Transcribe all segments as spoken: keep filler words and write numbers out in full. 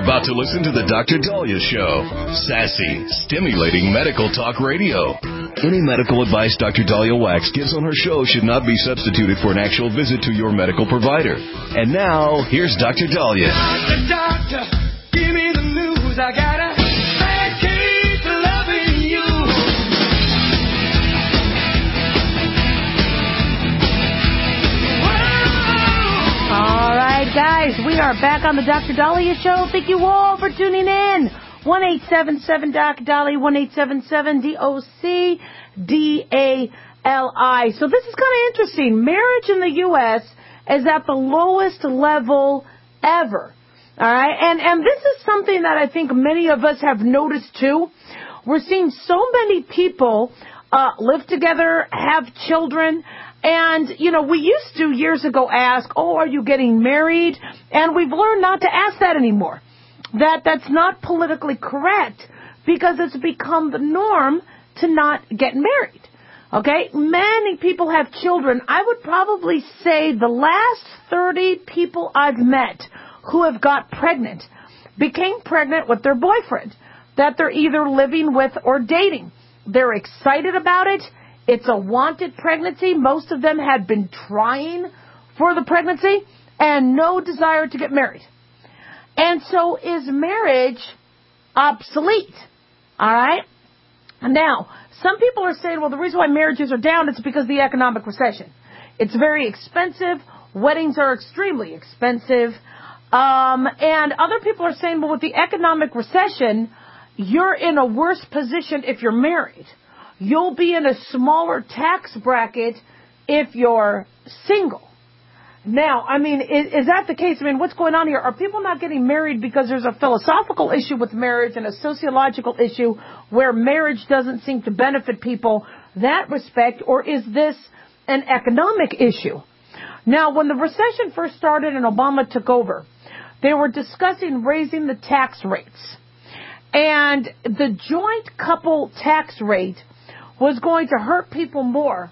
about to listen to the Doctor Daliah Show. Sassy, stimulating medical talk radio. Any medical advice Doctor Daliah Wax gives on her show should not be substituted for an actual visit to your medical provider. And now, here's Doctor Daliah. Doctor, doctor, give me the news. I gotta keep loving you. All right, guys, we are back on the Doctor Daliah Show. Thank you all for tuning in. one eight seven seven D O C Daliah, one eight seven seven D O C D A L I. So this is kind of interesting. Marriage in the U S is at the lowest level ever. All right, and and this is something that I think many of us have noticed too. We're seeing so many people uh, live together, have children. And, you know, we used to years ago ask, oh, are you getting married? And we've learned not to ask that anymore. That that's not politically correct because it's become the norm to not get married. Okay? Many people have children. I would probably say the last thirty people I've met who have got pregnant became pregnant with their boyfriend that they're either living with or dating. They're excited about it. It's a wanted pregnancy. Most of them had been trying for the pregnancy and no desire to get married. And so is marriage obsolete? All right? Now, some people are saying, well, the reason why marriages are down is because of the economic recession. It's very expensive. Weddings are extremely expensive. Um, and other people are saying, well, with the economic recession, you're in a worse position if you're married. You'll be in a smaller tax bracket if you're single. Now, I mean, is, is that the case? I mean, what's going on here? Are people not getting married because there's a philosophical issue with marriage and a sociological issue where marriage doesn't seem to benefit people that respect, or is this an economic issue? Now, when the recession first started and Obama took over, they were discussing raising the tax rates. And the joint couple tax rate was going to hurt people more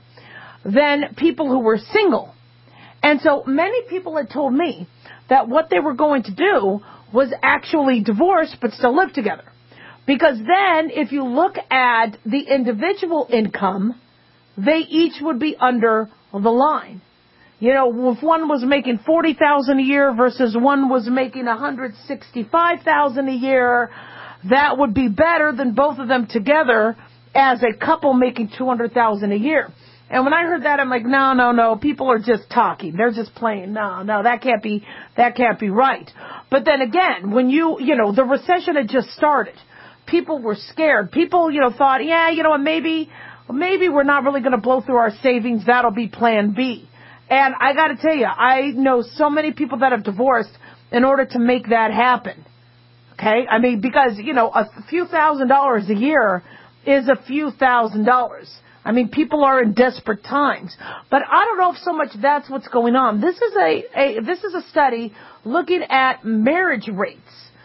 than people who were single. And so many people had told me that what they were going to do was actually divorce but still live together. Because then if you look at the individual income, they each would be under the line. You know, if one was making forty thousand dollars a year versus one was making one hundred sixty-five thousand dollars a year, that would be better than both of them together as a couple making two hundred thousand dollars a year. And when I heard that, I'm like, no, no, no, people are just talking. They're just playing. No, no, that can't be, that can't be right. But then again, when you, you know, the recession had just started. People were scared. People, you know, thought, yeah, you know what, maybe, maybe we're not really going to blow through our savings. That'll be plan B. And I got to tell you, I know so many people that have divorced in order to make that happen. Okay? I mean, because, you know, a few thousand dollars a year is a few thousand dollars. I mean, people are in desperate times. But I don't know if so much that's what's going on. This is a, a this is a study looking at marriage rates.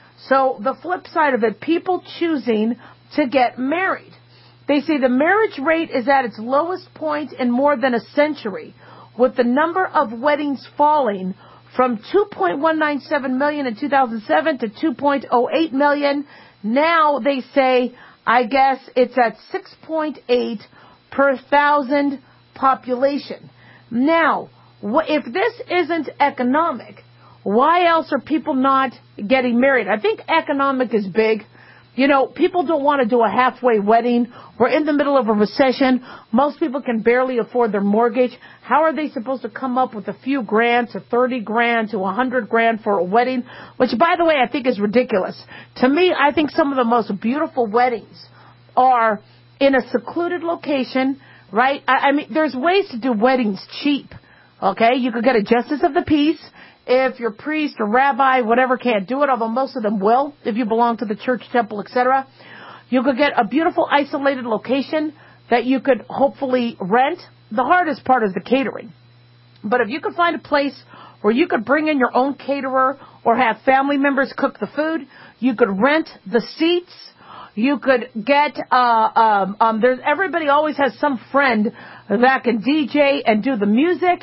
So the flip side of it, people choosing to get married. They say the marriage rate is at its lowest point in more than a century, with the number of weddings falling from two point one nine seven million in two thousand seven to two point oh eight million. Now they say, I guess it's at six point eight per thousand population. Now, if this isn't economic, why else are people not getting married? I think economic is big. You know, people don't want to do a halfway wedding. We're in the middle of a recession. Most people can barely afford their mortgage. How are they supposed to come up with a few grand to thirty grand to one hundred grand for a wedding? Which, by the way, I think is ridiculous. To me, I think some of the most beautiful weddings are in a secluded location, right? I, I mean, there's ways to do weddings cheap, okay? You could get a justice of the peace. If your priest or rabbi, whatever, can't do it, although most of them will, if you belong to the church, temple, et cetera, you could get a beautiful isolated location that you could hopefully rent. The hardest part is the catering. But if you could find a place where you could bring in your own caterer or have family members cook the food, you could rent the seats. You could get, uh, um, um, there's, everybody always has some friend that can D J and do the music.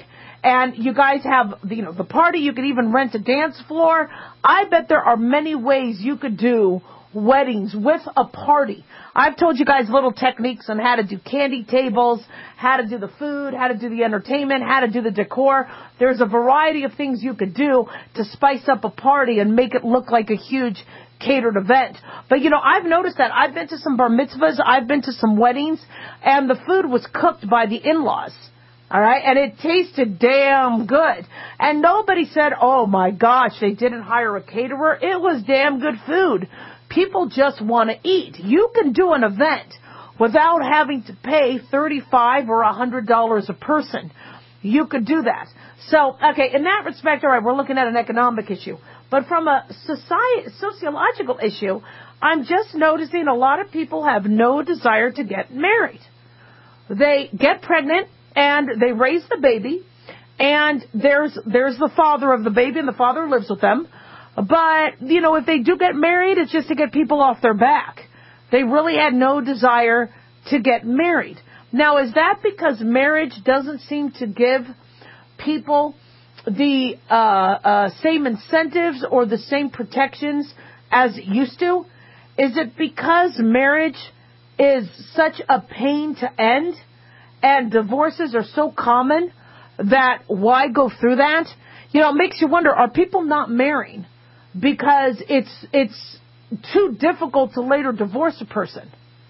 and you guys have, you know, the party. You could even rent a dance floor. I bet there are many ways you could do weddings with a party. I've told you guys little techniques on how to do candy tables, how to do the food, how to do the entertainment, how to do the decor. There's a variety of things you could do to spice up a party and make it look like a huge catered event. But, you know, I've noticed that. I've been to some bar mitzvahs, I've been to some weddings, and the food was cooked by the in-laws. All right, and it tasted damn good. And nobody said, oh, my gosh, they didn't hire a caterer. It was damn good food. People just want to eat. You can do an event without having to pay thirty-five dollars or one hundred dollars a person. You could do that. So, okay, in that respect, all right, we're looking at an economic issue. But from a society, sociological issue, I'm just noticing a lot of people have no desire to get married. They get pregnant and they raise the baby, and there's there's the father of the baby, and the father lives with them. But, you know, if they do get married, it's just to get people off their back. They really had no desire to get married. Now, is that because marriage doesn't seem to give people the uh, uh, same incentives or the same protections as it used to? Is it because marriage is such a pain to end and divorces are so common that why go through that? You know, it makes you wonder, are people not marrying because it's it's too difficult to later divorce a person?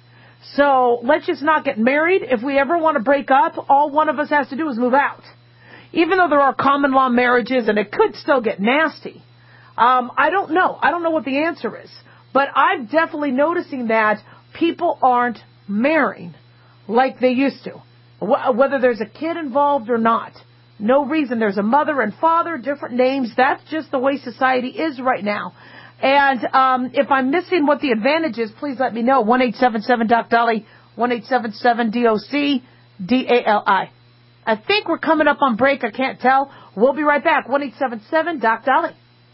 So let's just not get married. If we ever want to break up, all one of us has to do is move out. Even though there are common law marriages and it could still get nasty. Um, I don't know. I don't know what the answer is. But I'm definitely noticing that people aren't marrying like they used to. Wh- whether there's a kid involved or not. No reason. There's a mother and father, different names. That's just the way society is right now. And um, if I'm missing what the advantage is, please let me know. one eight seven seven Doc Dolly, one eight seven seven D O C D A L I. I think we're coming up on break. I can't tell. We'll be right back. one eight seven seven Doc Dolly.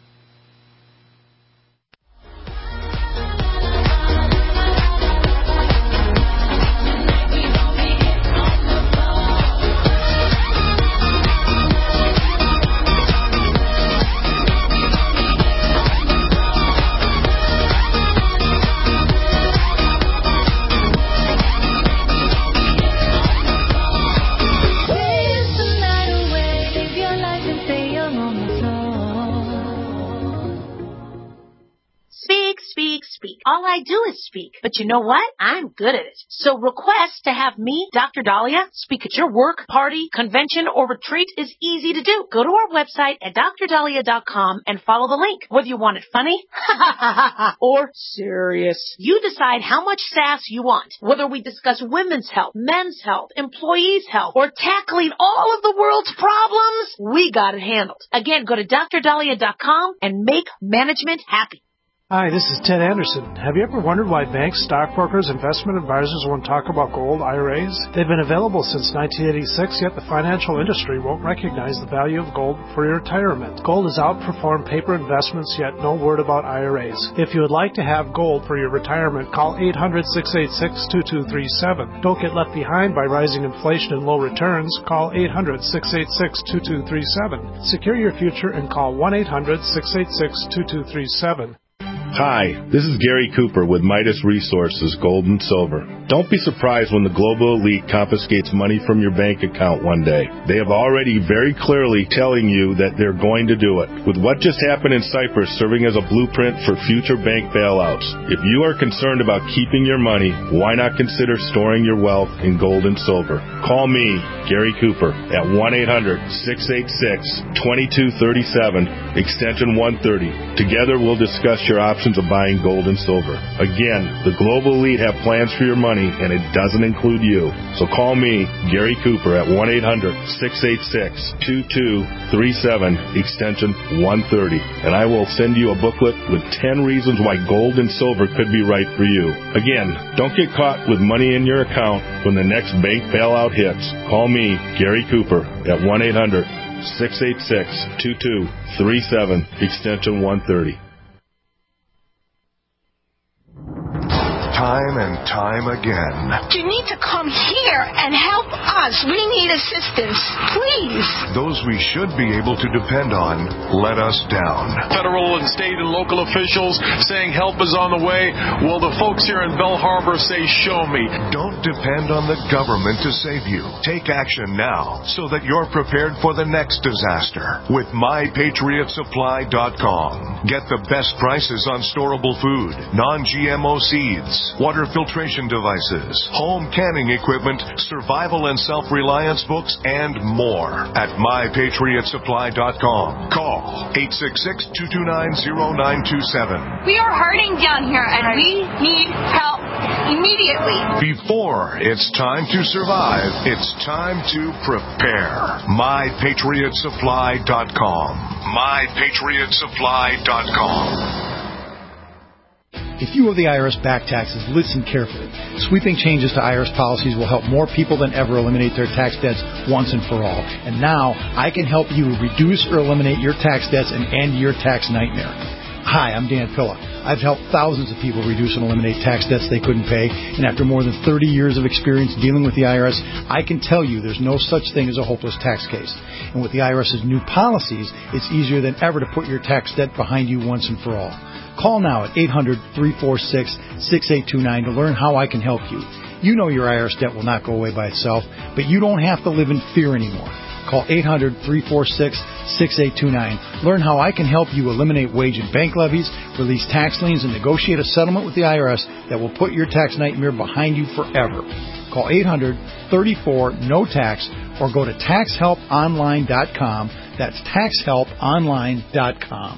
All I do is speak. But you know what? I'm good at it. So request to have me, Doctor Dahlia, speak at your work, party, convention, or retreat is easy to do. Go to our website at dr dahlia dot com and follow the link. Whether you want it funny or serious, you decide how much sass you want. Whether we discuss women's health, men's health, employees' health, or tackling all of the world's problems, we got it handled. Again, go to dr dahlia dot com and make management happy. Hi, this is Ted Anderson. Have you ever wondered why banks, stockbrokers, investment advisors won't talk about gold I R As? They've been available since nineteen eighty-six, yet the financial industry won't recognize the value of gold for your retirement. Gold has outperformed paper investments, yet no word about I R As. If you would like to have gold for your retirement, call eight hundred, six eight six, two two three seven. Don't get left behind by rising inflation and low returns. Call eight hundred, six eight six, two two three seven. Secure your future and call one eight hundred, six eight six, two two three seven. Hi, this is Gary Cooper with Midas Resources Gold and Silver. Don't be surprised when the global elite confiscates money from your bank account one day. They have already very clearly telling you that they're going to do it. With what just happened in Cyprus serving as a blueprint for future bank bailouts, if you are concerned about keeping your money, why not consider storing your wealth in gold and silver? Call me, Gary Cooper, at one eight hundred, six eight six, two two three seven, extension one thirty. Together we'll discuss your options of buying gold and silver. Again, the global elite have plans for your money, and it doesn't include you. So call me, Gary Cooper, at one eight hundred, six eight six, two two three seven, extension one thirty, and I will send you a booklet with ten reasons why gold and silver could be right for you. Again, don't get caught with money in your account when the next bank bailout hits. Call me, Gary Cooper, at one eight hundred, six eight six, two two three seven, extension one thirty. time and time again. You need to come here and help us. We need assistance. Please. Those we should be able to depend on let us down. Federal and state and local officials saying help is on the way. Well, the folks here in Belle Harbor say, show me. Don't depend on the government to save you. Take action now so that you're prepared for the next disaster with my patriot supply dot com. Get the best prices on storable food, non-G M O seeds, water filtration devices, home canning equipment, survival and self-reliance books, and more at my patriot supply dot com. Call eight six six, two two nine, zero nine two seven. We are hurting down here, and we need help immediately. Before it's time to survive, it's time to prepare. my patriot supply dot com. my patriot supply dot com. If you owe the I R S back taxes, listen carefully. Sweeping changes to I R S policies will help more people than ever eliminate their tax debts once and for all. And now, I can help you reduce or eliminate your tax debts and end your tax nightmare. Hi, I'm Dan Pilla. I've helped thousands of people reduce and eliminate tax debts they couldn't pay, and after more than thirty years of experience dealing with the I R S, I can tell you there's no such thing as a hopeless tax case. And with the I R S's new policies, it's easier than ever to put your tax debt behind you once and for all. Call now at eight hundred, three four six, six eight two nine to learn how I can help you. You know your I R S debt will not go away by itself, but you don't have to live in fear anymore. Call eight hundred, three four six, six eight two nine. Learn how I can help you eliminate wage and bank levies, release tax liens, and negotiate a settlement with the I R S that will put your tax nightmare behind you forever. Call eight hundred, three four, N O tax or go to tax help online dot com. That's tax help online dot com.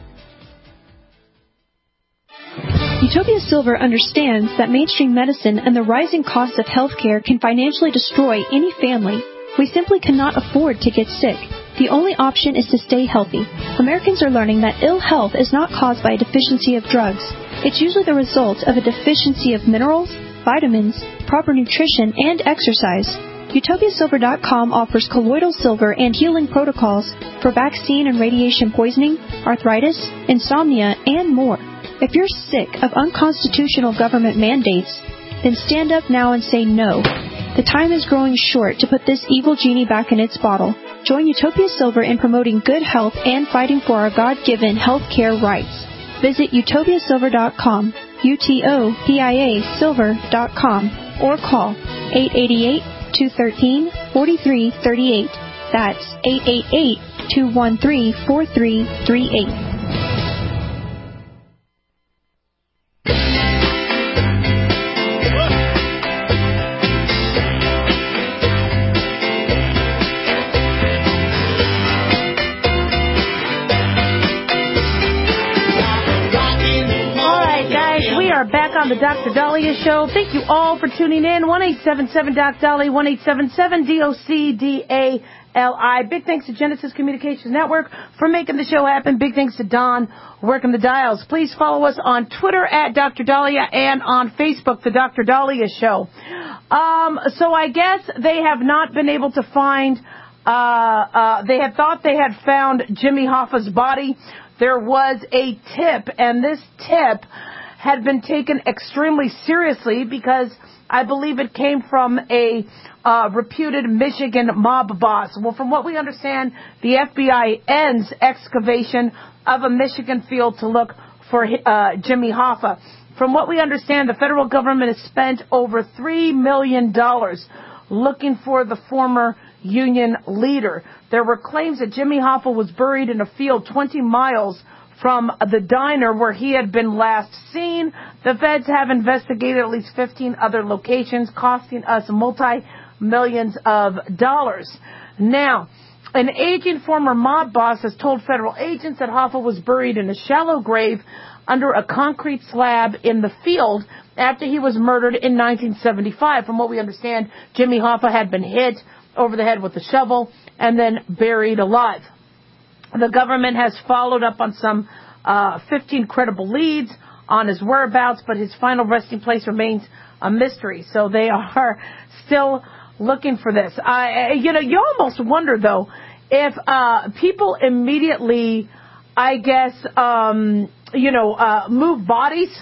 Utopia Silver understands that mainstream medicine and the rising costs of healthcare can financially destroy any family. We simply cannot afford to get sick. The only option is to stay healthy. Americans are learning that ill health is not caused by a deficiency of drugs. It's usually the result of a deficiency of minerals, vitamins, proper nutrition, and exercise. Utopia Silver dot com offers colloidal silver and healing protocols for vaccine and radiation poisoning, arthritis, insomnia, and more. If you're sick of unconstitutional government mandates, then stand up now and say no. The time is growing short to put this evil genie back in its bottle. Join Utopia Silver in promoting good health and fighting for our God-given health care rights. Visit Utopia Silver dot com, U T O P I A Silver dot com, or call eight eight eight, two one three, four three three eight. That's eight eight eight, two one three, four three three eight. On the Doctor Dahlia Show. Thank you all for tuning in. one eight seven seven Doc Dahlia, one eight seven seven D O C D A L I. Big thanks to Genesis Communications Network for making the show happen. Big thanks to Don working the dials. Please follow us on Twitter at Doctor Dahlia and on Facebook, The Doctor Dahlia Show. Um, so I guess they have not been able to find, uh, uh, they had thought they had found Jimmy Hoffa's body. There was a tip, and this tip had been taken extremely seriously because I believe it came from a uh, reputed Michigan mob boss. Well, from what we understand, the F B I ends excavation of a Michigan field to look for uh, Jimmy Hoffa. From what we understand, the federal government has spent over three million dollars looking for the former union leader. There were claims that Jimmy Hoffa was buried in a field twenty miles from the diner where he had been last seen. The feds have investigated at least fifteen other locations, costing us multi-millions of dollars. Now, an aging former mob boss has told federal agents that Hoffa was buried in a shallow grave under a concrete slab in the field after he was murdered in nineteen seventy-five. From what we understand, Jimmy Hoffa had been hit over the head with a shovel and then buried alive. The government has followed up on some uh, fifteen credible leads on his whereabouts, but his final resting place remains a mystery. So they are still looking for this. I, you know, you almost wonder, though, if uh, people immediately, I guess, um, you know, uh, move bodies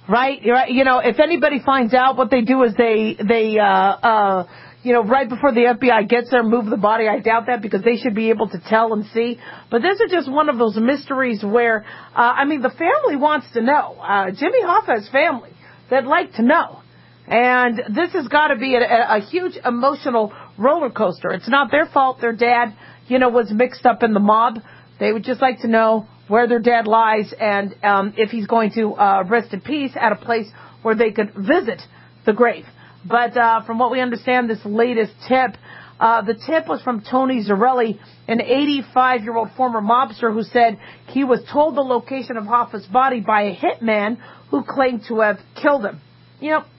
right? You're right. You know, if anybody finds out, what they do is they, they, uh, uh, you know, right before the F B I gets there, move the body. I doubt that because they should be able to tell and see. But this is just one of those mysteries where, uh, I mean, the family wants to know. Uh, Jimmy Hoffa has family that'd like to know. And this has got to be a, a, a huge emotional roller coaster. It's not their fault. Their dad, you know, was mixed up in the mob. They would just like to know where their dad lies and um, if he's going to uh, rest in peace at a place where they could visit the grave. But uh, from what we understand, this latest tip, uh, the tip was from Tony Zarelli, an eighty-five-year-old former mobster who said he was told the location of Hoffa's body by a hitman who claimed to have killed him. You know,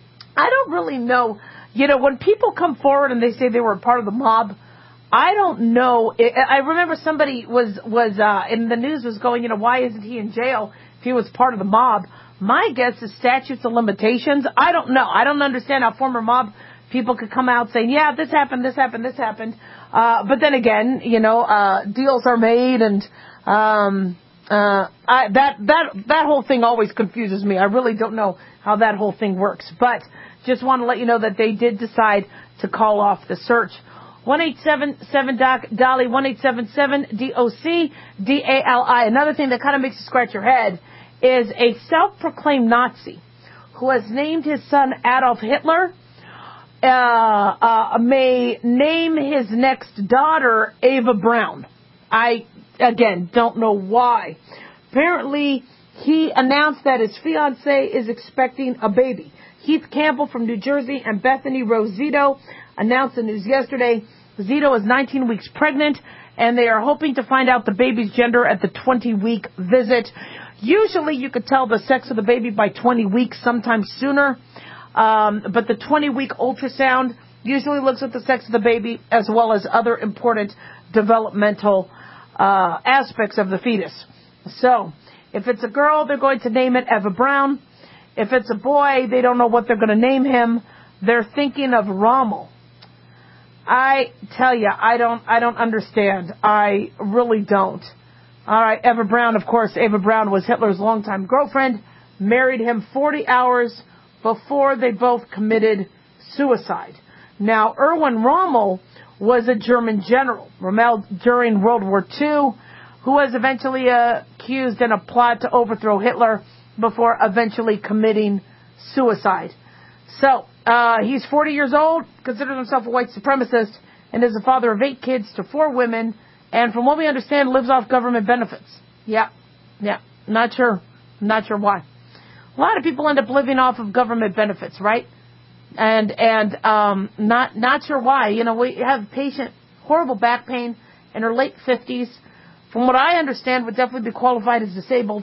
I don't really know. You know, when people come forward and they say they were a part of the mob, I don't know. I remember somebody was, was uh, in the news was going, you know, why isn't he in jail if he was part of the mob? My guess is statutes of limitations. I don't know. I don't understand how former mob people could come out saying, yeah, this happened, this happened, this happened. Uh, but then again, you know, uh, deals are made and, um, uh, I, that, that, that whole thing always confuses me. I really don't know how that whole thing works. But just want to let you know that they did decide to call off the search. one eight seven seven D O C D A L I, one eight seven seven D O C D A L I. Another thing that kind of makes you scratch your head is a self-proclaimed Nazi who has named his son Adolf Hitler, uh, uh, may name his next daughter Ava Braun. I, again, don't know why. Apparently, he announced that his fiancée is expecting a baby. Heath Campbell from New Jersey and Bethany Rose Zito announced the news yesterday. Zito is nineteen weeks pregnant, and they are hoping to find out the baby's gender at the twenty-week visit. Usually you could tell the sex of the baby by twenty weeks, sometimes sooner. Um, but the twenty-week ultrasound usually looks at the sex of the baby as well as other important developmental uh, aspects of the fetus. So, if it's a girl, they're going to name it Eva Braun. If it's a boy, they don't know what they're going to name him. They're thinking of Rommel. I tell you, I don't, I don't understand. I really don't. All right, Eva Braun, of course, Eva Braun was Hitler's longtime girlfriend, married him forty hours before they both committed suicide. Now, Erwin Rommel was a German general, Rommel during World War Two, who was eventually uh, accused in a plot to overthrow Hitler before eventually committing suicide. So, uh, he's forty years old, considers himself a white supremacist, and is the father of eight kids to four women, and from what we understand, lives off government benefits. Yeah, yeah, not sure, not sure why. A lot of people end up living off of government benefits, right? And, and, um, not, not sure why. You know, we have a patient, horrible back pain in her late fifties. From what I understand, would definitely be qualified as disabled.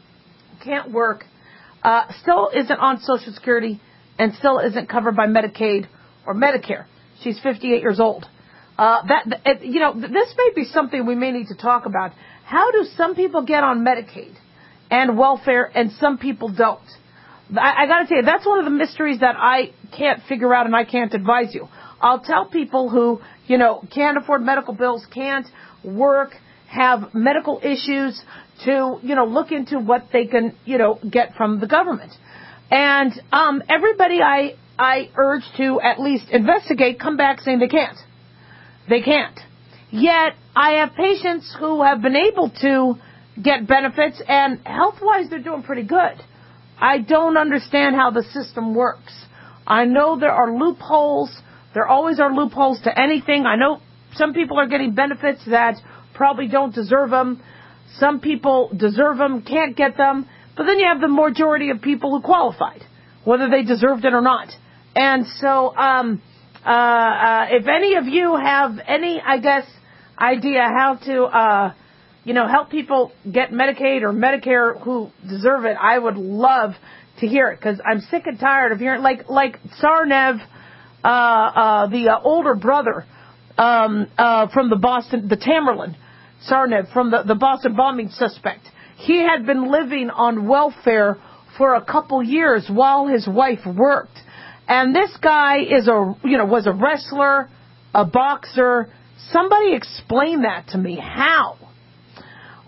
Can't work. Uh, still isn't on Social Security and still isn't covered by Medicaid or Medicare. She's fifty-eight years old. Uh, that, that, you know, this may be something we may need to talk about. How do some people get on Medicaid and welfare and some people don't? I, I got to tell you, that's one of the mysteries that I can't figure out and I can't advise you. I'll tell people who, you know, can't afford medical bills, can't work, have medical issues to, you know, look into what they can, you know, get from the government. And um, everybody I I urge to at least investigate come back saying they can't. They can't. Yet I have patients who have been able to get benefits, and health-wise they're doing pretty good. I don't understand how the system works. I know there are loopholes. There always are loopholes to anything. I know some people are getting benefits that probably don't deserve them. Some people deserve them, can't get them. But then you have the majority of people who qualified, whether they deserved it or not. And so, um, uh, uh, if any of you have any, I guess, idea how to, uh, you know, help people get Medicaid or Medicare who deserve it, I would love to hear it, because I'm sick and tired of hearing, like, like Tsarnaev, uh, uh, the uh, older brother, um, uh, from the Boston, the Tamerlan, Tsarnaev, from the, the Boston bombing suspect. He had been living on welfare for a couple years while his wife worked. And this guy is a, you know, was a wrestler, a boxer. Somebody explain that to me. How?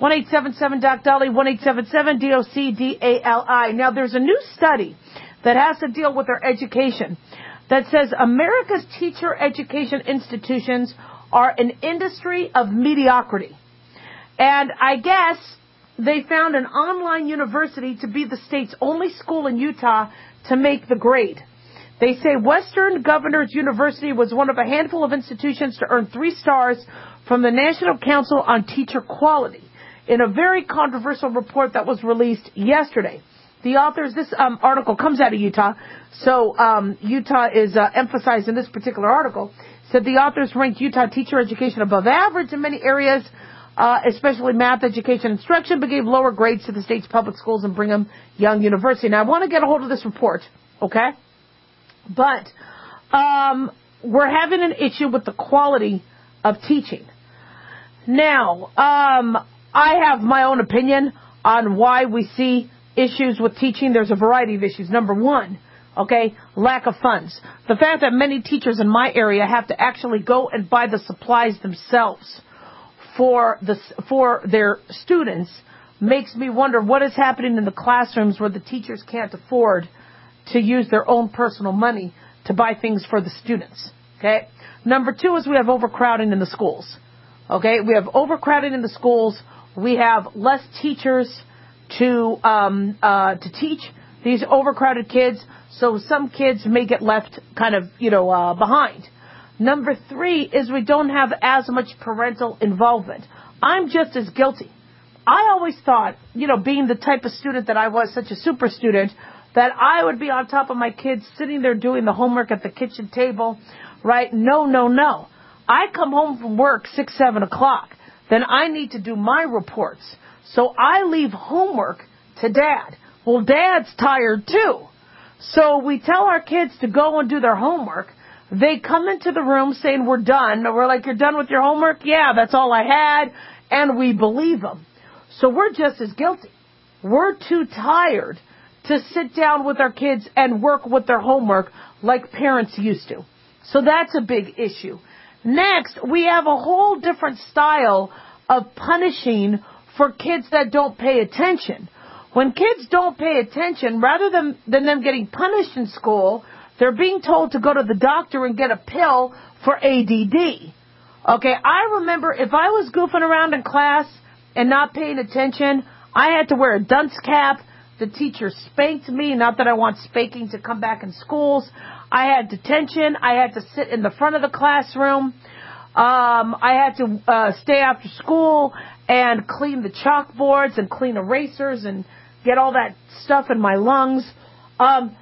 one eight seven seven D O C D A L I, one eight seven seven D O C D A L I. Now, there's a new study that has to deal with our education that says America's teacher education institutions are an industry of mediocrity. And I guess they found an online university to be the state's only school in Utah to make the grade. They say Western Governors University was one of a handful of institutions to earn three stars from the National Council on Teacher Quality in a very controversial report that was released yesterday. The authors, this um, article comes out of Utah, so um, Utah is uh, emphasized in this particular article, said the authors ranked Utah teacher education above average in many areas, uh, especially math education instruction, but gave lower grades to the state's public schools and Brigham Young University. Now, I want to get a hold of this report, okay? But um, we're having an issue with the quality of teaching. Now, um, I have my own opinion on why we see issues with teaching. There's a variety of issues. Number one, okay, lack of funds. The fact that many teachers in my area have to actually go and buy the supplies themselves for the for their students makes me wonder what is happening in the classrooms where the teachers can't afford to use their own personal money to buy things for the students. Okay. Number two is we have overcrowding in the schools. Okay, we have overcrowding in the schools. We have less teachers to um, uh, to teach these overcrowded kids, so some kids may get left kind of, you know, uh, behind. Number three is we don't have as much parental involvement. I'm just as guilty. I always thought, you know, being the type of student that I was, such a super student, that I would be on top of my kids sitting there doing the homework at the kitchen table, right? No, no, no. I come home from work six, seven o'clock. Then I need to do my reports. So I leave homework to Dad. Well, Dad's tired too. So we tell our kids to go and do their homework. They come into the room saying we're done. We're like, you're done with your homework? Yeah, that's all I had. And we believe them. So we're just as guilty. We're too tired to sit down with our kids and work with their homework like parents used to. So that's a big issue. Next, we have a whole different style of punishing for kids that don't pay attention. When kids don't pay attention, rather than, than them getting punished in school, they're being told to go to the doctor and get a pill for A D D. Okay, I remember if I was goofing around in class and not paying attention, I had to wear a dunce cap. The teacher spanked me. Not that I want spanking to come back in schools. I had detention. I had to sit in the front of the classroom. Um, I had to uh, stay after school and clean the chalkboards and clean erasers and get all that stuff in my lungs. Um,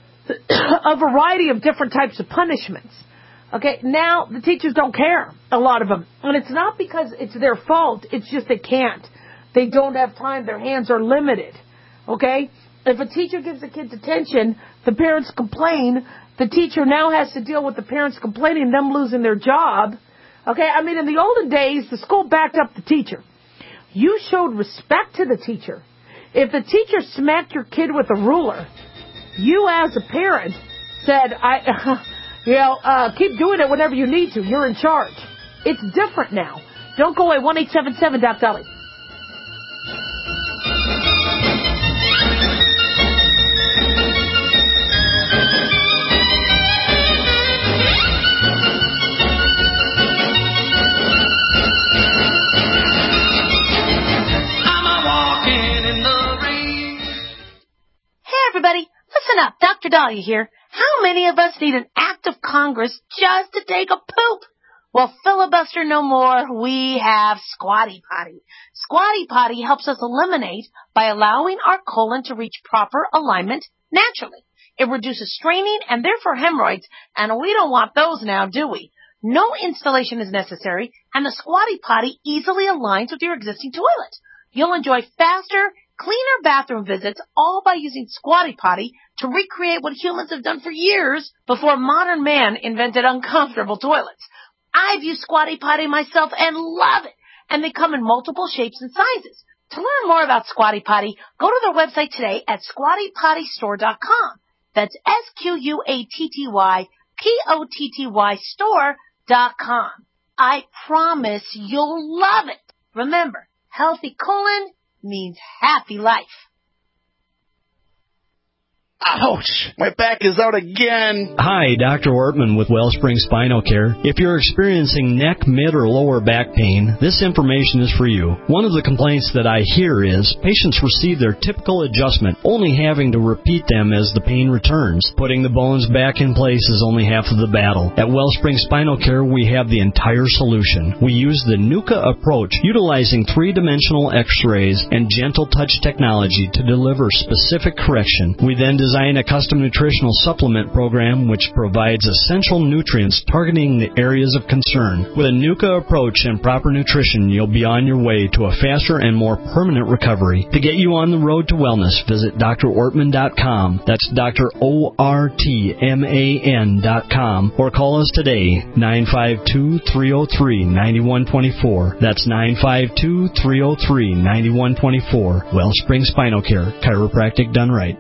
a variety of different types of punishments. Okay, now the teachers don't care, a lot of them. And it's not because it's their fault. It's just they can't. They don't have time. Their hands are limited. Okay? If a teacher gives the kids attention, the parents complain. The teacher now has to deal with the parents complaining, them losing their job. Okay? I mean, in the olden days, the school backed up the teacher. You showed respect to the teacher. If the teacher smacked your kid with a ruler, you as a parent said, I, you know, uh, keep doing it whenever you need to. You're in charge. It's different now. Don't go away. one eight seven seven D O C D A L I. Everybody, listen up. Doctor Dahlia here. How many of us need an act of Congress just to take a poop? Well, filibuster no more. We have Squatty Potty. Squatty Potty helps us eliminate by allowing our colon to reach proper alignment naturally. It reduces straining and therefore hemorrhoids, and we don't want those now, do we? No installation is necessary, and the Squatty Potty easily aligns with your existing toilet. You'll enjoy faster, cleaner bathroom visits, all by using Squatty Potty to recreate what humans have done for years before modern man invented uncomfortable toilets. I've used Squatty Potty myself and love it, and they come in multiple shapes and sizes. To learn more about Squatty Potty, go to their website today at squatty potty store dot com. That's S Q U A T T Y P O T T Y store dot com. I promise you'll love it. Remember, Healthy colon means happy life. Ouch! My back is out again. Hi, Doctor Ortman with Wellspring Spinal Care. If you're experiencing neck, mid, or lower back pain, this information is for you. One of the complaints that I hear is patients receive their typical adjustment, only having to repeat them as the pain returns. Putting the bones back in place is only half of the battle. At Wellspring Spinal Care, we have the entire solution. We use the NUCA approach, utilizing three-dimensional x-rays and gentle touch technology to deliver specific correction. We then design Design a custom nutritional supplement program which provides essential nutrients targeting the areas of concern. With a NUCA approach and proper nutrition, you'll be on your way to a faster and more permanent recovery. To get you on the road to wellness, visit D R ortman dot com. That's Doctor O R T M A N dot com. Or call us today, nine five two, three oh three, nine one two four. That's nine five two, three oh three, nine one two four. Wellspring Spinal Care, chiropractic done right.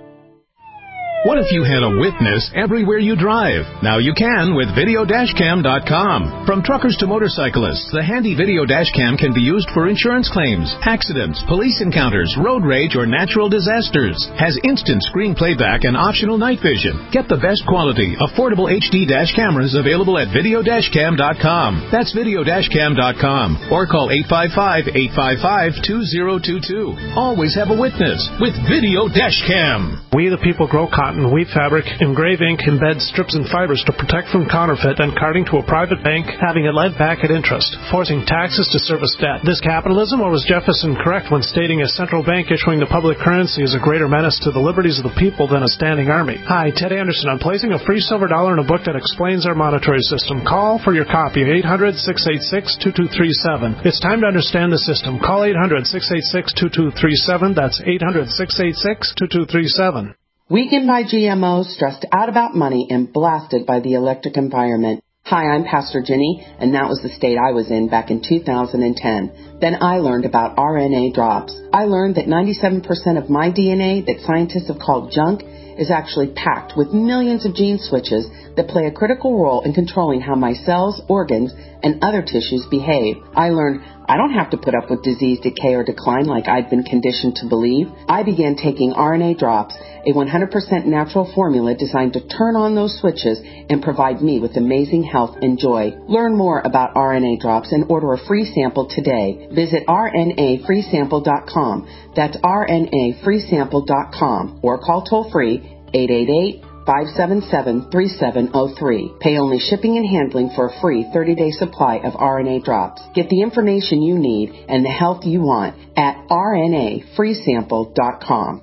What if you had a witness everywhere you drive? Now you can with video dash cam dot com. From truckers to motorcyclists, the handy video dash cam can be used for insurance claims, accidents, police encounters, road rage, or natural disasters. Has instant screen playback and optional night vision. Get the best quality, affordable H D dash cameras available at video dash cam dot com. That's video dash cam dot com. Or call eight five five, eight five five, two oh two two. Always have a witness with Video Dash Cam. We the people grow cotton, wheat fabric, engrave ink, embed strips and fibers to protect from counterfeit and carting to a private bank, having it lent back at interest, forcing taxes to service debt. This capitalism, or was Jefferson correct when stating a central bank issuing the public currency is a greater menace to the liberties of the people than a standing army? Hi, Ted Anderson. I'm placing a free silver dollar in a book that explains our monetary system. Call for your copy, eight hundred, six eight six, two two three seven. It's time to understand the system. Call eight hundred, six eight six, two two three seven. That's eight hundred, six eight six, two two three seven. Weakened by G M Os, stressed out about money, and blasted by the electric environment. Hi, I'm Pastor Jenny, and that was the state I was in back in two thousand ten. Then I learned about R N A drops. I learned that ninety-seven percent of my D N A that scientists have called junk is actually packed with millions of gene switches that play a critical role in controlling how my cells, organs, and other tissues behave. I learned I don't have to put up with disease, decay, or decline like I'd been conditioned to believe. I began taking R N A drops, a one hundred percent natural formula designed to turn on those switches and provide me with amazing health and joy. Learn more about R N A drops and order a free sample today. Visit R N A free sample dot com. That's R N A free sample dot com or call toll free eight eight eight, five seven seven, three seven zero three. Pay only shipping and handling for a free thirty-day supply of R N A drops. Get the information you need and the health you want at R N A free sample dot com.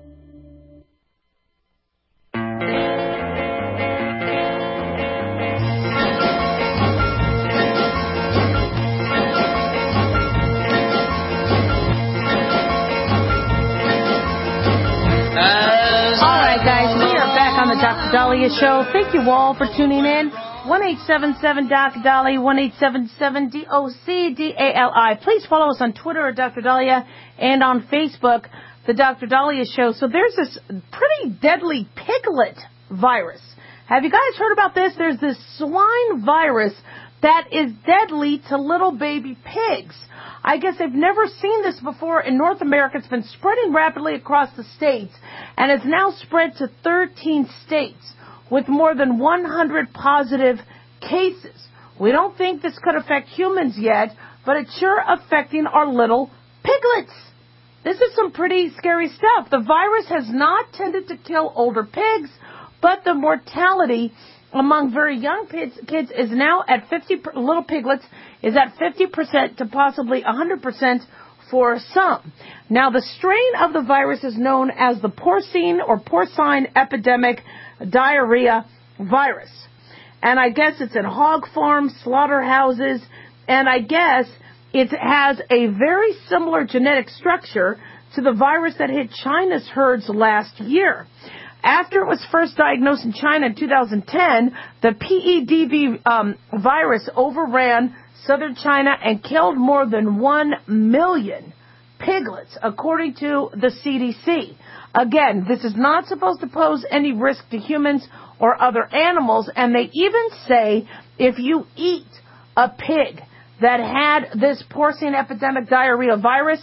Doctor Dahlia Show. Thank you all for tuning in. one eight seven seven Doc Dali, one eight seven seven D O C D A L I. Please follow us on Twitter at Doctor Dahlia and on Facebook, The Doctor Dahlia Show. So there's this pretty deadly piglet virus. Have you guys heard about this? There's this swine virus that is deadly to little baby pigs. I guess they've never seen this before in North America. It's been spreading rapidly across the states and has now spread to thirteen states with more than one hundred positive cases. We don't think this could affect humans yet, but it's sure affecting our little piglets. This is some pretty scary stuff. The virus has not tended to kill older pigs, but the mortality among very young kids, kids is now at fifty, little piglets is at fifty percent to possibly one hundred percent for some. Now, the strain of the virus is known as the porcine or porcine epidemic diarrhea virus. And I guess it's in hog farms, slaughterhouses, and I guess it has a very similar genetic structure to the virus that hit China's herds last year. After it was first diagnosed in China in two thousand ten, the P E D V um, virus overran southern China and killed more than one million piglets, according to the C D C. Again, this is not supposed to pose any risk to humans or other animals, and they even say if you eat a pig that had this porcine epidemic diarrhea virus,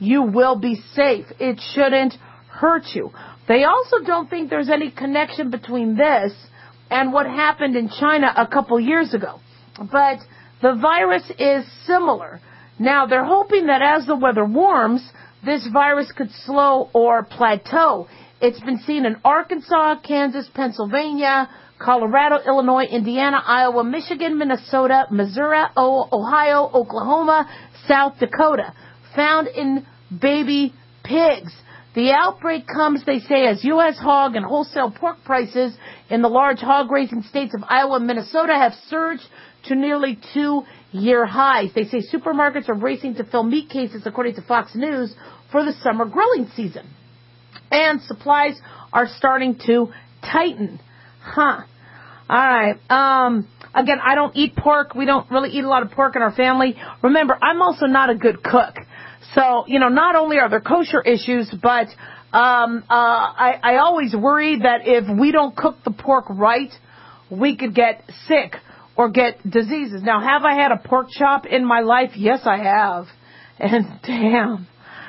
you will be safe. It shouldn't hurt you. They also don't think there's any connection between this and what happened in China a couple years ago. But the virus is similar. Now, they're hoping that as the weather warms, this virus could slow or plateau. It's been seen in Arkansas, Kansas, Pennsylvania, Colorado, Illinois, Indiana, Iowa, Michigan, Minnesota, Missouri, Ohio, Oklahoma, South Dakota. Found in baby pigs. The outbreak comes, they say, as U S hog and wholesale pork prices in the large hog-raising states of Iowa and Minnesota have surged to nearly two-year highs. They say supermarkets are racing to fill meat cases, according to Fox News, for the summer grilling season. And supplies are starting to tighten. Huh. All right. Um, again, I don't eat pork. We don't really eat a lot of pork in our family. Remember, I'm also not a good cook. So, you know, not only are there kosher issues, but um, uh, I, I always worry that if we don't cook the pork right, we could get sick or get diseases. Now, have I had a pork chop in my life? Yes, I have. And damn,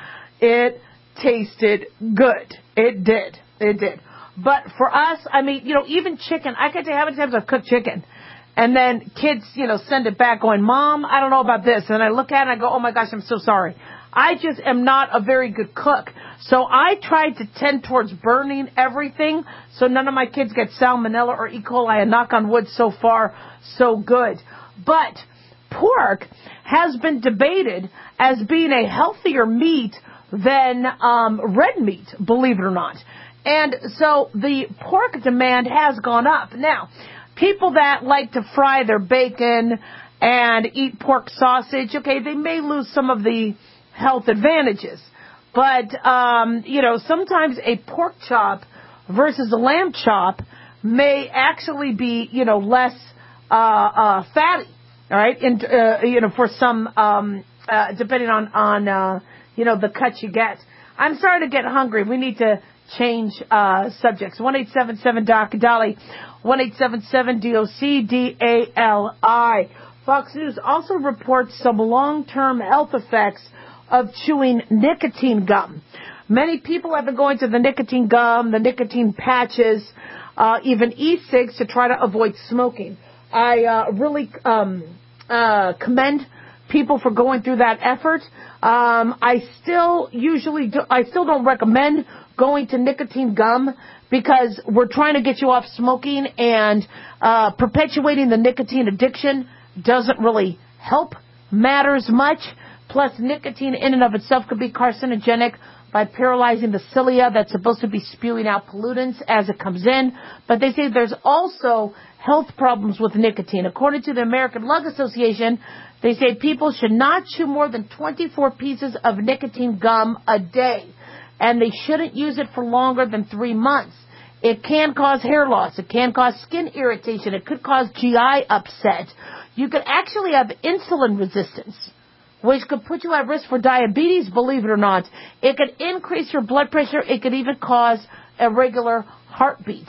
it tasted good. It did. It did. But for us, I mean, you know, even chicken, I can't tell you how many times I've cooked chicken. And then kids, you know, send it back going, Mom, I don't know about this. And I look at it and I go, oh, my gosh, I'm so sorry. I just am not a very good cook. So I tried to tend towards burning everything so none of my kids get salmonella or E. coli. And knock on wood, so far, so good. But pork has been debated as being a healthier meat than um, red meat, believe it or not. And so the pork demand has gone up. Now, people that like to fry their bacon and eat pork sausage, okay, they may lose some of the health advantages. But, um, you know, sometimes a pork chop versus a lamb chop may actually be, you know, less uh, uh, fatty, all right, and, uh, you know, for some, um, uh, depending on, on uh, you know, the cut you get. I'm starting to get hungry. We need to change uh, subjects. one eight seven seven doc Dolly, one eight seven seven D O C D A L I. Fox News also reports some long-term health effects of chewing nicotine gum. Many people have been going to the nicotine gum, the nicotine patches, uh, even e-cigs to try to avoid smoking. I uh, really um, uh, commend people for going through that effort. Um, I still usually do, I still don't recommend going to nicotine gum because we're trying to get you off smoking, and uh, perpetuating the nicotine addiction doesn't really help matters much. Plus, nicotine in and of itself could be carcinogenic by paralyzing the cilia that's supposed to be spewing out pollutants as it comes in. But they say there's also health problems with nicotine. According to the American Lung Association, they say people should not chew more than twenty-four pieces of nicotine gum a day, and they shouldn't use it for longer than three months. It can cause hair loss. It can cause skin irritation. It could cause G I upset. You could actually have insulin resistance, which could put you at risk for diabetes, believe it or not. It could increase your blood pressure. It could even cause irregular heartbeat.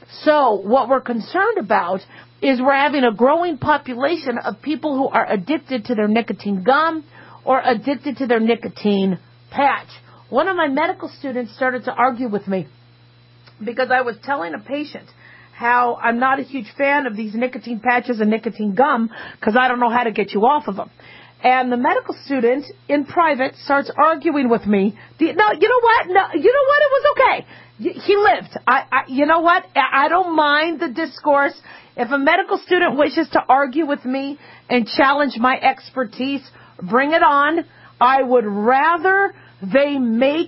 So what we're concerned about is we're having a growing population of people who are addicted to their nicotine gum or addicted to their nicotine patch. One of my medical students started to argue with me because I was telling a patient how I'm not a huge fan of these nicotine patches and nicotine gum because I don't know how to get you off of them. And the medical student in private starts arguing with me. No, you know what? No, you know what? It was okay. He lived. I, I, you know what? I don't mind the discourse. If a medical student wishes to argue with me and challenge my expertise, bring it on. I would rather they make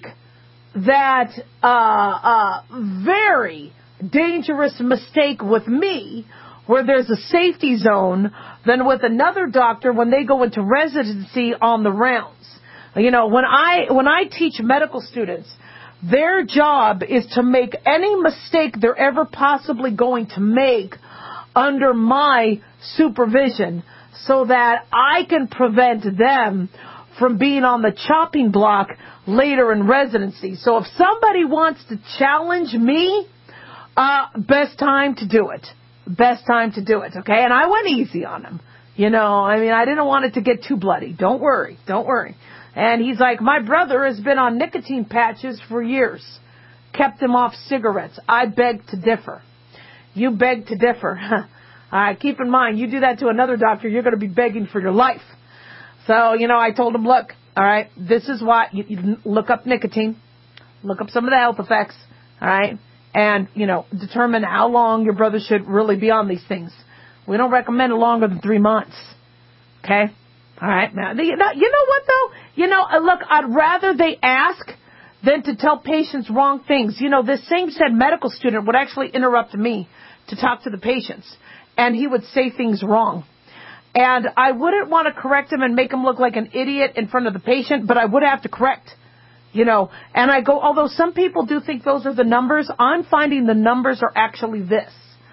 that uh, uh, very dangerous mistake with me where there's a safety zone than with another doctor when they go into residency on the rounds. You know, when I when I teach medical students, their job is to make any mistake they're ever possibly going to make under my supervision so that I can prevent them from being on the chopping block later in residency. So if somebody wants to challenge me, uh, best time to do it. Best time to do it, okay? And I went easy on him. You know, I mean, I didn't want it to get too bloody. Don't worry. Don't worry. And he's like, my brother has been on nicotine patches for years. Kept him off cigarettes. I beg to differ. You beg to differ. All right, keep in mind, you do that to another doctor, you're going to be begging for your life. So, you know, I told him, look, all right, this is why you, you look up nicotine, look up some of the health effects, all right, and, you know, determine how long your brother should really be on these things. We don't recommend it longer than three months. Okay? All right. Now, you know, you know what, though? You know, look, I'd rather they ask than to tell patients wrong things. You know, this same said medical student would actually interrupt me to talk to the patients, and he would say things wrong. And I wouldn't want to correct him and make him look like an idiot in front of the patient, but I would have to correct, you know. And I go, although some people do think those are the numbers, I'm finding the numbers are actually this.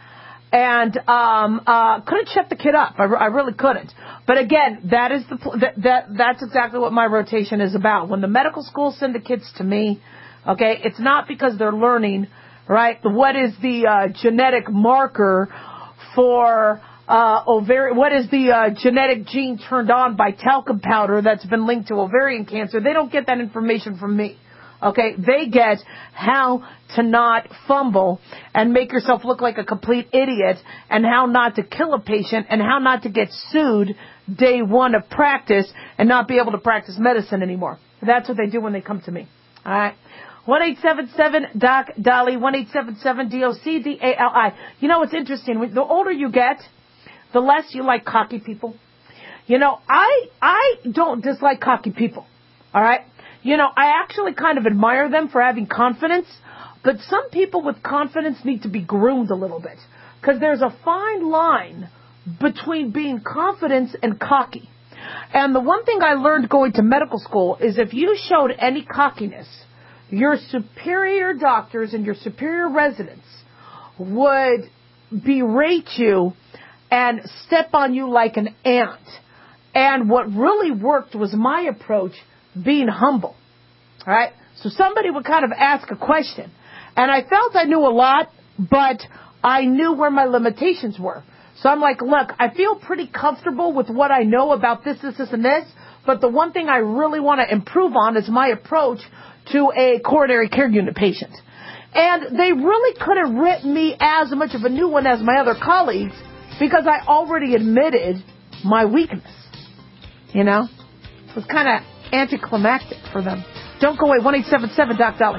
And um, uh, couldn't shut the kid up. I, I really couldn't. But again, that is the that, that that's exactly what my rotation is about. When the medical schools send the kids to me, okay, it's not because they're learning, right? What is the uh, genetic marker for uh, ovarian? What is the uh, genetic gene turned on by talcum powder that's been linked to ovarian cancer? They don't get that information from me. Okay, they get how to not fumble and make yourself look like a complete idiot, and how not to kill a patient, and how not to get sued day one of practice and not be able to practice medicine anymore. That's what they do when they come to me. All right. one eight seven seven D O C D O L I, one eight seven seven D O C D A L I. You know, it's interesting. The older you get, the less you like cocky people. You know, I I don't dislike cocky people. All right. You know, I actually kind of admire them for having confidence, but some people with confidence need to be groomed a little bit, because there's a fine line between being confident and cocky. And the one thing I learned going to medical school is if you showed any cockiness, your superior doctors and your superior residents would berate you and step on you like an ant. And what really worked was my approach, being humble. All right? So somebody would kind of ask a question, and I felt I knew a lot, but I knew where my limitations were. So I'm like, look, I feel pretty comfortable with what I know about this, this, this, and this, but the one thing I really want to improve on is my approach to a coronary care unit patient. And they really couldn't rip me as much of a new one as my other colleagues, because I already admitted my weakness. You know? It was kind of anticlimactic for them. Don't go away. one eight seven seven D O C D O L I.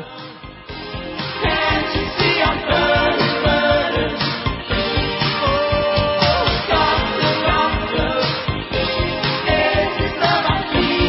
Can't you see I'm burning, burning? Oh, doctor, doctor, is this love I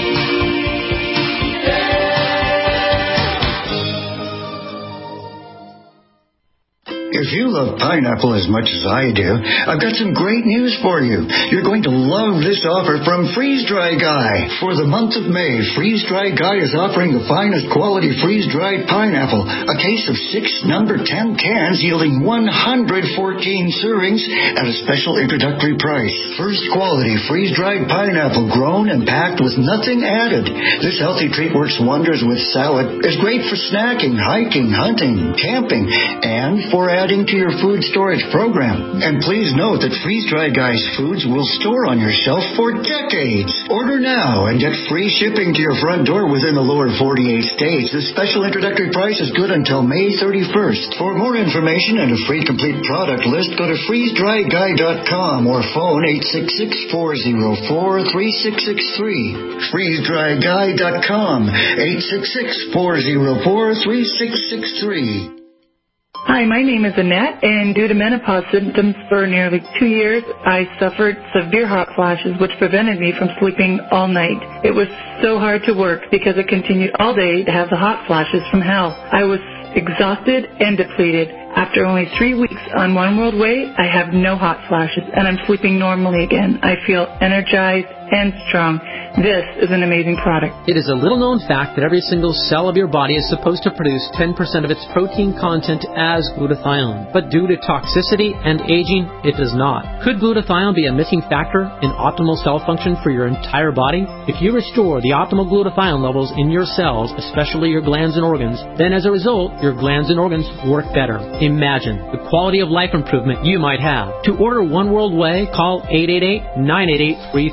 feel? If you love pineapple as much as I do, I've got some great news for you. You're going to love this offer from Freeze Dry Guy. For the month of May, Freeze Dry Guy is offering the finest quality freeze-dried pineapple, a case of six number ten cans yielding one hundred fourteen servings at a special introductory price. First quality freeze-dried pineapple grown and packed with nothing added. This healthy treat works wonders with salad, is great for snacking, hiking, hunting, camping, and for adding to your food storage program. And please note that Freeze Dry Guy's foods will store on your shelf for decades. Order now and get free shipping to your front door within the lower forty-eight states. This special introductory price is good until May thirty-first. For more information and a free complete product list, go to freeze dry guy dot com or phone eight six six, four zero four, three six six three. freeze dry guy dot com, eight six six, four zero four, three six six three. Hi, my name is Annette, and due to menopause symptoms for nearly two years, I suffered severe hot flashes, which prevented me from sleeping all night. It was so hard to work because I continued all day to have the hot flashes from hell. I was exhausted and depleted. After only three weeks on One World Way, I have no hot flashes, and I'm sleeping normally again. I feel energized and strong. This is an amazing product. It is a little-known fact that every single cell of your body is supposed to produce ten percent of its protein content as glutathione. But due to toxicity and aging, it does not. Could glutathione be a missing factor in optimal cell function for your entire body? If you restore the optimal glutathione levels in your cells, especially your glands and organs, then as a result, your glands and organs work better. Imagine the quality of life improvement you might have. To order One World Way, call eight eight eight, nine eight eight, three three two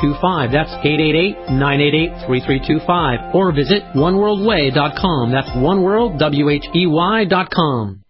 two five. That's eight eight eight, nine eight eight, three three two five. Or visit one world way dot com. That's oneworld, W H E Y dot com.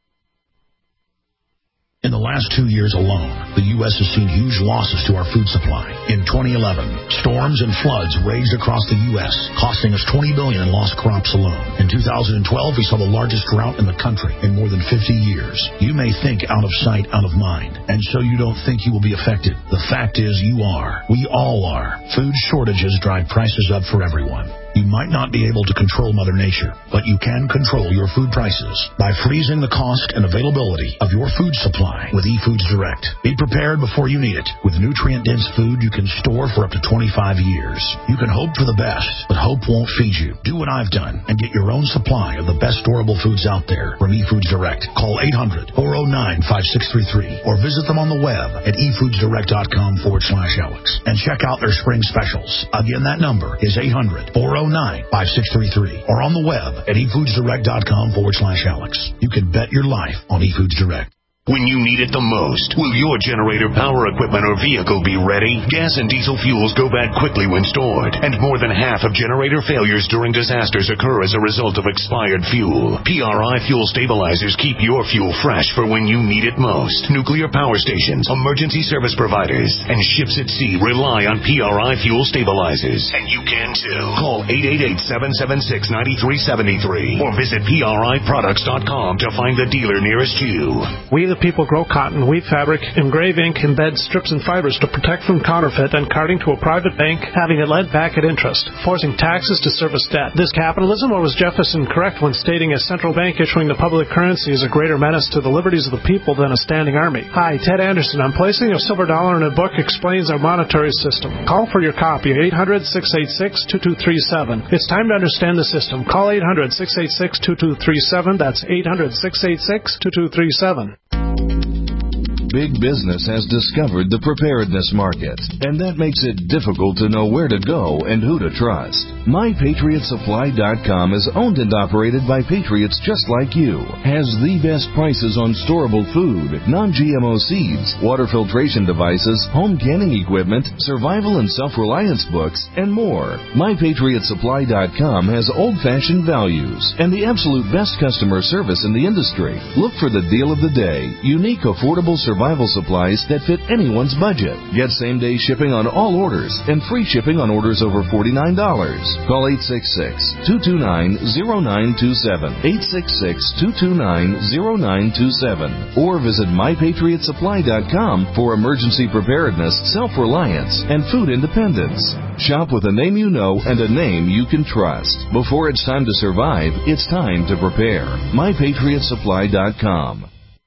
In the last two years alone, the U S has seen huge losses to our food supply. In twenty eleven, storms and floods raged across the U S, costing us twenty billion dollars in lost crops alone. In two thousand twelve, we saw the largest drought in the country in more than fifty years. You may think out of sight, out of mind, and so you don't think you will be affected. The fact is you are. We all are. Food shortages drive prices up for everyone. You might not be able to control Mother Nature, but you can control your food prices by freezing the cost and availability of your food supply with eFoods Direct. Be prepared before you need it. With nutrient-dense food you can store for up to twenty-five years. You can hope for the best, but hope won't feed you. Do what I've done and get your own supply of the best storable foods out there from eFoods Direct. Call eight hundred, four oh nine, five six three three or visit them on the web at efoodsdirect.com forward slash Alex and check out their spring specials. Again, that number is eight hundred, four oh nine, five six three three or on the web at efoodsdirect.com forward slash Alex. You can bet your life on eFoods Direct. When you need it the most, will your generator, power equipment, or vehicle be ready? Gas and diesel fuels go bad quickly when stored, and more than half of generator failures during disasters occur as a result of expired fuel. P R I fuel stabilizers keep your fuel fresh for when you need it most. Nuclear power stations, emergency service providers, and ships at sea rely on P R I fuel stabilizers. And you can too. Call eight eight eight, seven seven six, nine three seven three or visit P R I products dot com to find the dealer nearest you. We the people grow cotton, weave fabric, engrave ink, embed strips and fibers to protect from counterfeit and carting to a private bank, having it lent back at interest, forcing taxes to service debt. This capitalism, or was Jefferson correct when stating a central bank issuing the public currency is a greater menace to the liberties of the people than a standing army? Hi, Ted Anderson. I'm placing a silver dollar in a book explains our monetary system. Call for your copy, eight hundred, six eight six, two two three seven. It's time to understand the system. Call eight hundred, six eight six, two two three seven. That's eight hundred, six eight six, two two three seven. Big business has discovered the preparedness market, and that makes it difficult to know where to go and who to trust. My Patriot Supply dot com is owned and operated by patriots just like you, has the best prices on storable food, non-G M O seeds, water filtration devices, home canning equipment, survival and self-reliance books, and more. My Patriot Supply dot com has old-fashioned values and the absolute best customer service in the industry. Look for the deal of the day, unique, affordable survival Survival supplies that fit anyone's budget. Get same-day shipping on all orders and free shipping on orders over forty-nine dollars. Call eight six six, two two nine, zero nine two seven, eight six six, two two nine, zero nine two seven, or visit my patriot supply dot com for emergency preparedness, self-reliance, and food independence. Shop with a name you know and a name you can trust. Before it's time to survive, it's time to prepare. my patriot supply dot com.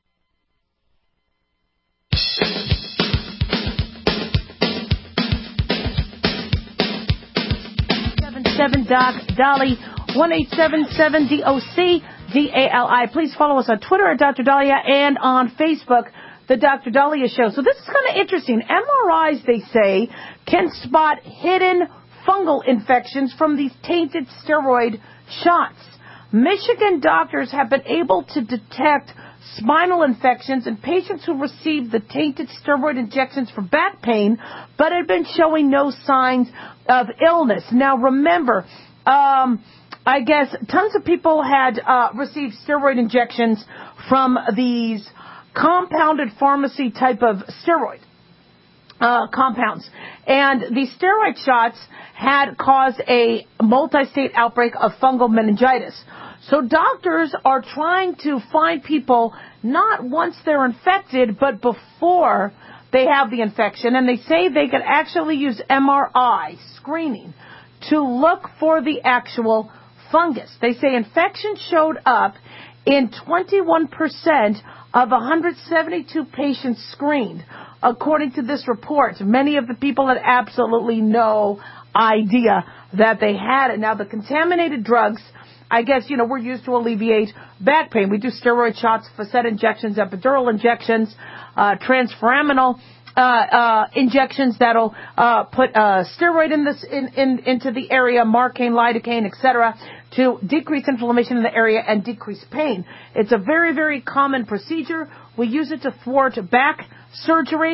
seven Doc Dolly, one eight seven seven D O C D A L I. Please follow us on Twitter at Doctor Dahlia and on Facebook, The Doctor Dahlia Show. So this is kind of interesting. M R Is, they say, can spot hidden fungal infections from these tainted steroid shots. Michigan doctors have been able to detect spinal infections in patients who received the tainted steroid injections for back pain, but had been showing no signs of illness. Now, remember, um, I guess tons of people had uh, received steroid injections from these compounded pharmacy type of steroid uh, compounds. And these steroid shots had caused a multi-state outbreak of fungal meningitis. So doctors are trying to find people not once they're infected, but before they have the infection. And they say they could actually use M R I screening to look for the actual fungus. They say infection showed up in twenty-one percent of one hundred seventy-two patients screened. According to this report, many of the people had absolutely no idea that they had it. Now, the contaminated drugs, I guess, you know, we're used to alleviate back pain. We do steroid shots, facet injections, epidural injections, uh, transforaminal uh, uh, injections that'll uh, put uh, steroid in this in, in into the area, Marcaine, lidocaine, et cetera, to decrease inflammation in the area and decrease pain. It's a very, very common procedure. We use it to thwart back surgery.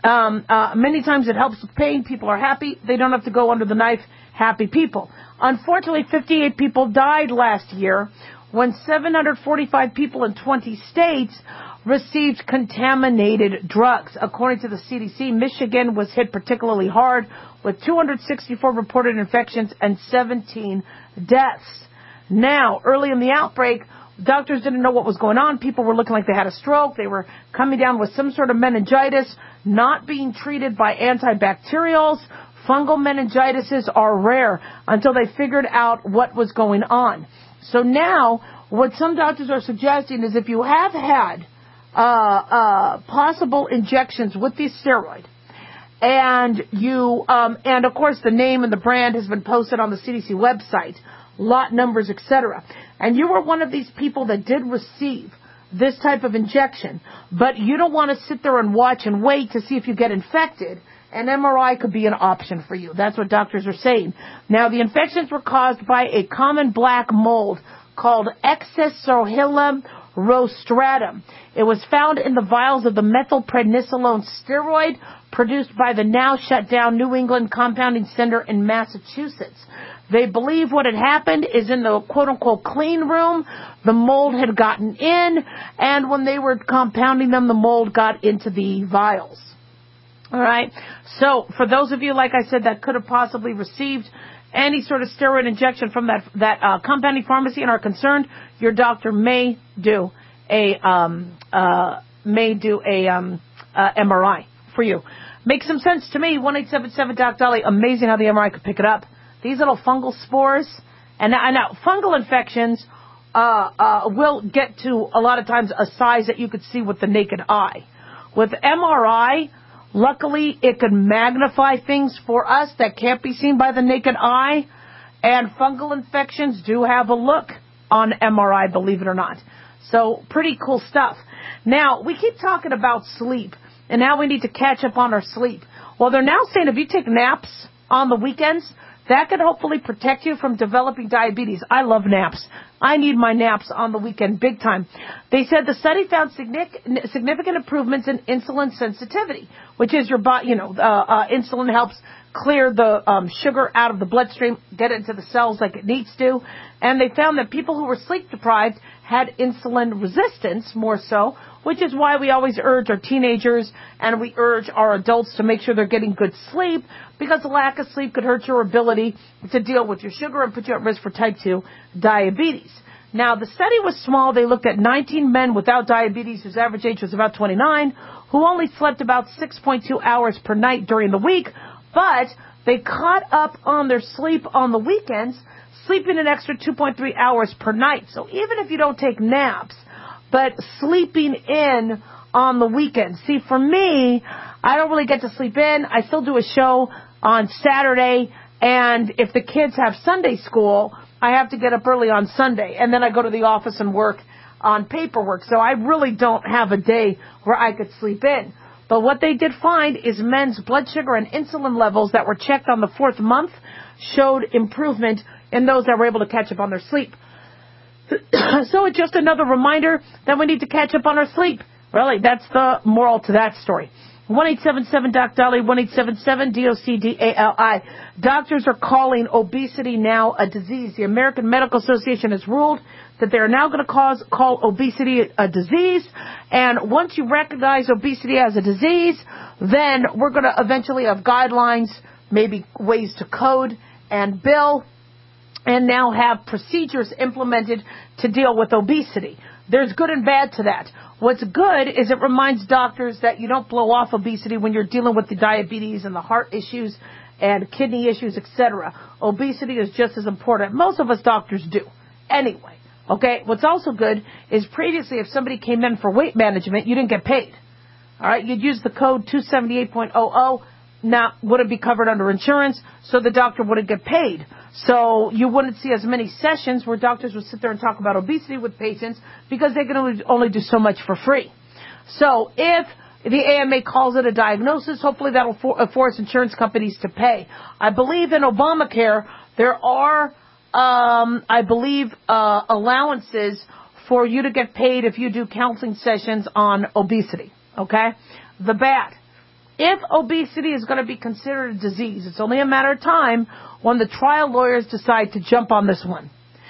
Um, uh, many times it helps with pain. People are happy. They don't have to go under the knife. Happy people. Unfortunately, fifty-eight people died last year when seven hundred forty-five people in twenty states received contaminated drugs. According to the C D C, Michigan was hit particularly hard with two hundred sixty-four reported infections and seventeen deaths. Now, early in the outbreak, doctors didn't know what was going on. People were looking like they had a stroke. They were coming down with some sort of meningitis, not being treated by antibacterials. Fungal meningitis are rare until they figured out what was going on. So now, what some doctors are suggesting is if you have had uh, uh, possible injections with the steroid, and you, um, and of course the name and the brand has been posted on the C D C website, lot numbers, et cetera, and you were one of these people that did receive this type of injection, but you don't want to sit there and watch and wait to see if you get infected, an M R I could be an option for you. That's what doctors are saying. Now, the infections were caused by a common black mold called Exosohilum rostratum. It was found in the vials of the methylprednisolone steroid produced by the now shut down New England Compounding Center in Massachusetts. They believe what had happened is in the quote-unquote clean room, the mold had gotten in, and when they were compounding them, the mold got into the vials. All right. So for those of you, like I said, that could have possibly received any sort of steroid injection from that that uh, compounding pharmacy and are concerned, your doctor may do a um, uh, may do a um, uh, M R I for you. Makes some sense to me. one eight seven seven Doc Dolly. Amazing how the M R I could pick it up. These little fungal spores, and now, and now fungal infections uh, uh, will get to a lot of times a size that you could see with the naked eye. With M R I, luckily, it can magnify things for us that can't be seen by the naked eye, and fungal infections do have a look on M R I, believe it or not. So, pretty cool stuff. Now, we keep talking about sleep, and how we need to catch up on our sleep. Well, they're now saying if you take naps on the weekends, that could hopefully protect you from developing diabetes. I love naps. I need my naps on the weekend big time. They said the study found significant improvements in insulin sensitivity, which is your body, you know, uh, uh, insulin helps clear the um, sugar out of the bloodstream, get it into the cells like it needs to. And they found that people who were sleep deprived had insulin resistance more so, which is why we always urge our teenagers and we urge our adults to make sure they're getting good sleep, because the lack of sleep could hurt your ability to deal with your sugar and put you at risk for type two diabetes. Now, the study was small. They looked at nineteen men without diabetes whose average age was about twenty-nine, who only slept about six point two hours per night during the week, but they caught up on their sleep on the weekends, sleeping an extra two point three hours per night. So even if you don't take naps, but sleeping in on the weekend. See, for me, I don't really get to sleep in. I still do a show on Saturday, and if the kids have Sunday school, I have to get up early on Sunday, and then I go to the office and work on paperwork. So I really don't have a day where I could sleep in. But what they did find is men's blood sugar and insulin levels that were checked on the fourth month showed improvement in those that were able to catch up on their sleep. So it's just another reminder that we need to catch up on our sleep. Really, that's the moral to that story. one eight seven seven Doc Dolly, one eight seven seven D O C D A L I. Doctors are calling obesity now a disease. The American Medical Association has ruled that they are now going to cause, call obesity a disease. And once you recognize obesity as a disease, then we're going to eventually have guidelines, maybe ways to code and bill, and now have procedures implemented to deal with obesity. There's good and bad to that. What's good is it reminds doctors that you don't blow off obesity when you're dealing with the diabetes and the heart issues and kidney issues, et cetera. Obesity is just as important. Most of us doctors do. Anyway, okay, what's also good is previously if somebody came in for weight management, you didn't get paid. All right, you'd use the code two seventy-eight point hundred. Now, would it be covered under insurance? So the doctor wouldn't get paid. So you wouldn't see as many sessions where doctors would sit there and talk about obesity with patients because they can only, only do so much for free. So if the A M A calls it a diagnosis, hopefully that will for, force insurance companies to pay. I believe in Obamacare there are, um, I believe, uh, allowances for you to get paid if you do counseling sessions on obesity. Okay? The bad. if obesity is going to be considered a disease, it's only a matter of time when the trial lawyers decide to jump on this one.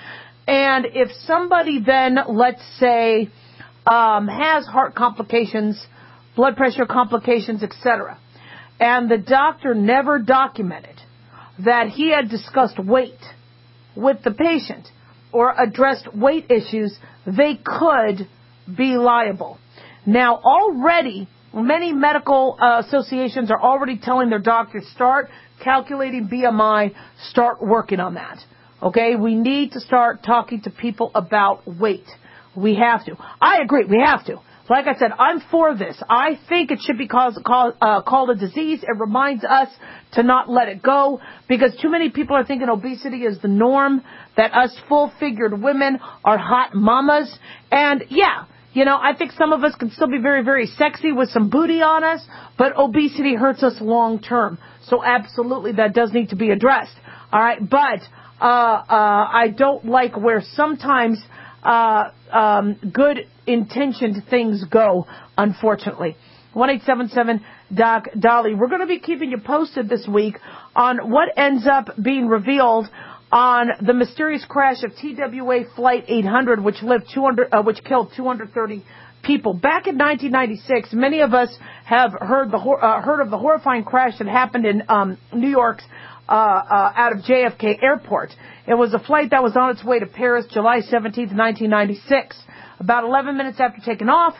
And if somebody then, let's say, um, has heart complications, blood pressure complications, et cetera, and the doctor never documented that he had discussed weight with the patient or addressed weight issues, they could be liable. Now, already, many medical uh, associations are already telling their doctors, start calculating B M I, start working on that. Okay, we need to start talking to people about weight. We have to. I agree, we have to. Like I said, I'm for this. I think it should be called, called, uh, called a disease. It reminds us to not let it go, because too many people are thinking obesity is the norm, that us full-figured women are hot mamas. And, yeah, you know, I think some of us can still be very, very sexy with some booty on us, but obesity hurts us long-term. So, absolutely, that does need to be addressed. All right, but uh, uh, I don't like where sometimes uh, um, good-intentioned things go, unfortunately. one eight seven seven Doc Dolly. We're going to be keeping you posted this week on what ends up being revealed on the mysterious crash of T W A Flight eight hundred, which lived two hundred, uh, which killed two hundred thirty people. Back in nineteen ninety-six, many of us have heard the uh, heard of the horrifying crash that happened in um, New York's uh, uh, out of J F K Airport. It was a flight that was on its way to Paris, July seventeenth, nineteen ninety-six. About eleven minutes after taking off,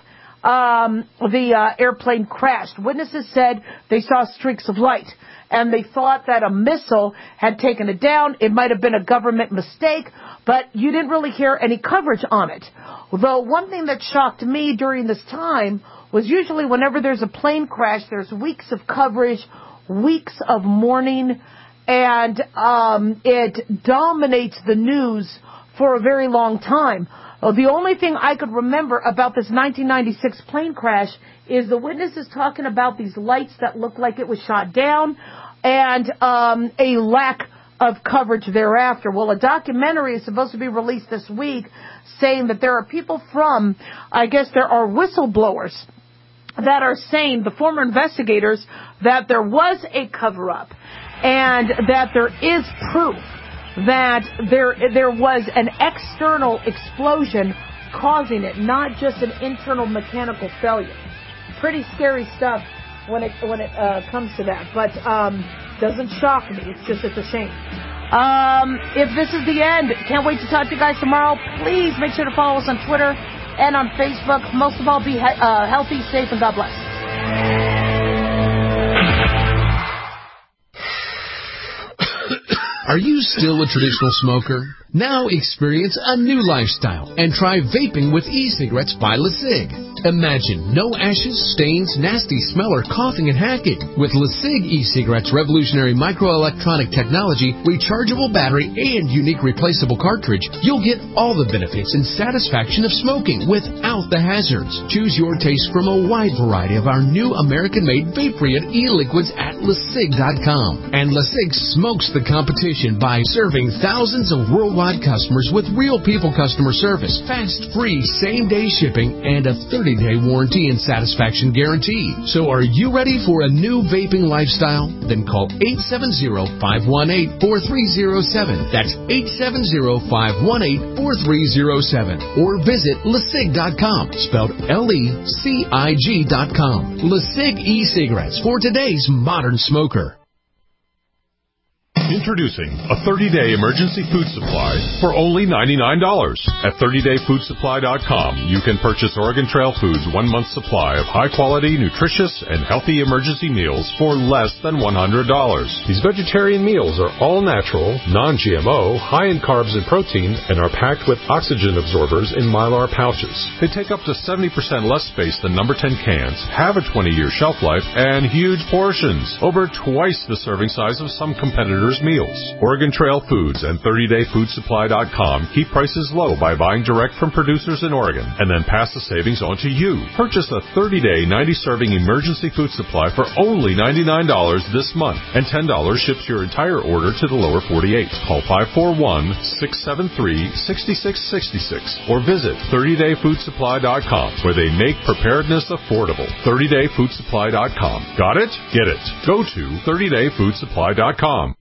um, the uh, airplane crashed. Witnesses said they saw streaks of light, and they thought that a missile had taken it down. It might have been a government mistake, but you didn't really hear any coverage on it. Although one thing that shocked me during this time was usually whenever there's a plane crash, there's weeks of coverage, weeks of mourning, and um, it dominates the news for a very long time. The only thing I could remember about this nineteen ninety-six plane crash is the witnesses talking about these lights that looked like it was shot down, and um, a lack of coverage thereafter. Well, a documentary is supposed to be released this week saying that there are people from, I guess there are whistleblowers that are saying, the former investigators, that there was a cover-up and that there is proof that there there was an external explosion causing it, not just an internal mechanical failure. Pretty scary stuff when it when it uh, comes to that, but um, doesn't shock me. It's just it's a shame. Um, if this is the end, can't wait to talk to you guys tomorrow. Please make sure to follow us on Twitter and on Facebook. Most of all, be he- uh, healthy, safe, and God bless. Are you still a traditional smoker? Now experience a new lifestyle and try vaping with e-cigarettes by LeSig. Imagine no ashes, stains, nasty smell, or coughing and hacking. With LeSig e-cigarettes' revolutionary microelectronic technology, rechargeable battery, and unique replaceable cartridge, you'll get all the benefits and satisfaction of smoking without the hazards. Choose your taste from a wide variety of our new American-made vape-free e-liquids at LeSig dot com. And LeSig smokes the competition by serving thousands of worldwide customers with real people customer service, fast, free, same-day shipping, and a thirty-day warranty and satisfaction guarantee. So are you ready for a new vaping lifestyle? Then call eight seven zero, five one eight, four three zero seven. That's eight seven zero, five one eight, four three zero seven. Or visit LeSig dot com, spelled L E C I G dot com. LeSig e-cigarettes for today's modern smoker. Introducing a thirty-day emergency food supply for only ninety-nine dollars. At thirty day food supply dot com, you can purchase Oregon Trail Foods' one-month supply of high-quality, nutritious, and healthy emergency meals for less than one hundred dollars. These vegetarian meals are all natural, non-G M O, high in carbs and protein, and are packed with oxygen absorbers in Mylar pouches. They take up to seventy percent less space than number ten cans, have a twenty year shelf life, and huge portions, over twice the serving size of some competitors' meals. Oregon Trail Foods and thirty day food supply dot com keep prices low by buying direct from producers in Oregon and then pass the savings on to you. Purchase a thirty day, ninety serving emergency food supply for only ninety-nine dollars this month, and ten dollars ships your entire order to the lower forty-eight. Call five four one, six seven three, six six six six or visit thirty day food supply dot com, where they make preparedness affordable. thirty day food supply dot com. Got it? Get it. Go to thirty day food supply dot com.